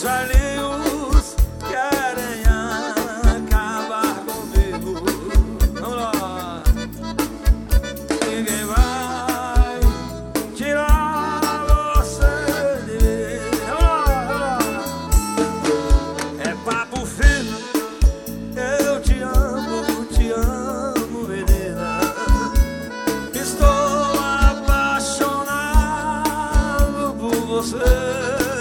velhinhos querem acabar comigo. Vamos lá. Ninguém vai tirar você de mim. Vamos lá. É papo fino. Eu te amo, menina. Estou apaixonado por você.